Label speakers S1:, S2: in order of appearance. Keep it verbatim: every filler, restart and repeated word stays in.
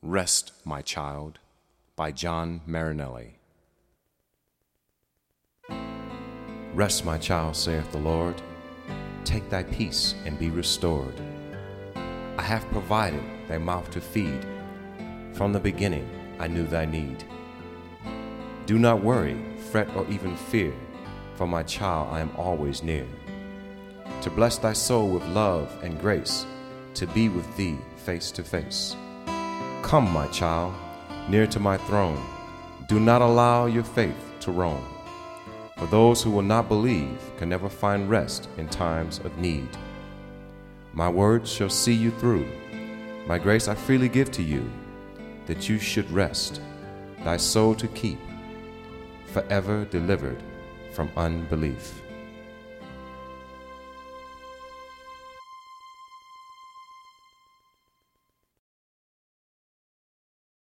S1: Rest, My Child, by John Marinelli. Rest, my child, saith the Lord. Take thy peace and be restored. I have provided thy mouth to feed. From the beginning I knew thy need. Do not worry, fret, or even fear, for my child, I am always near, to bless thy soul with love and grace, to be with thee face to face. Come, my child, near to my throne. Do not allow your faith to roam. For those who will not believe can never find rest in times of need. My words shall see you through. My grace I freely give to you, that you should rest, thy soul to keep, forever delivered from unbelief.